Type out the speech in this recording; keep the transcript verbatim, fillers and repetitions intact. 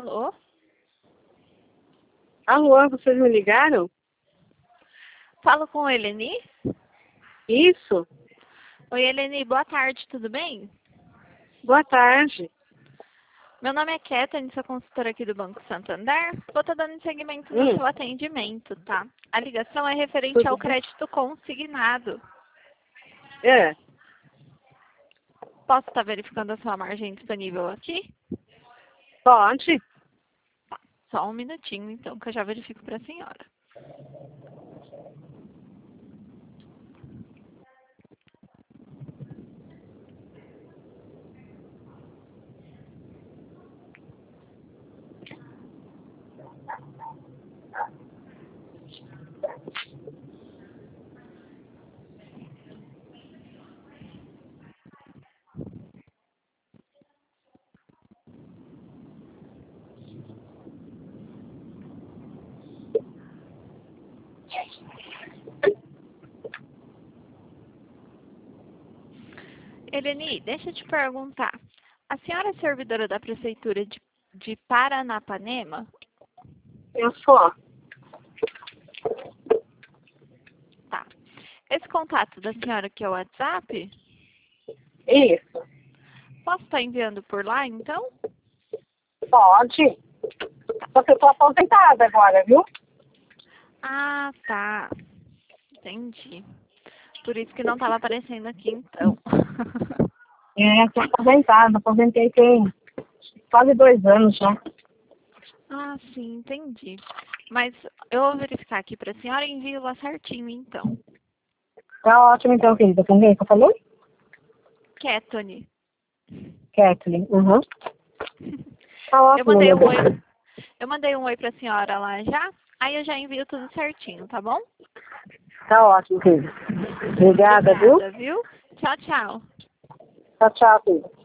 Alô? Alô, vocês me ligaram? Falo com a Eleni? Isso. Oi, Eleni, boa tarde, tudo bem? Boa tarde. Meu nome é Kathleen, sou consultora aqui do Banco Santander. Vou estar dando seguimento no Hum. seu atendimento, tá? A ligação é referente Tudo ao bem? crédito consignado. É, Posso estar verificando a sua margem disponível aqui? pode. Só um minutinho, então, que eu já verifico para a senhora. Eleni, deixa eu te perguntar. A senhora é servidora da Prefeitura de, de Paranapanema? Eu sou. Tá. Esse contato da senhora que é o WhatsApp, Isso. posso estar enviando por lá, então? Pode. Só que eu tô aposentada agora, viu? Ah, tá. Entendi. Por isso que não estava aparecendo aqui, então. É, tô aposentada. Aposentei tem quase dois anos já. Ah, sim, entendi. Mas eu vou verificar aqui para a senhora e envio lá certinho, então. Tá ótimo então, querida. Com quem que eu falei? Ketone. Kathleen. Uhum. Tá Eu ótimo, mandei meu um bem. oi. Eu mandei um oi para a senhora lá já. Aí eu já envio tudo certinho, tá bom? Tá ótimo, querida. Obrigada, viu? Obrigada, viu? Tchau, tchau. Tchau, tchau, querida.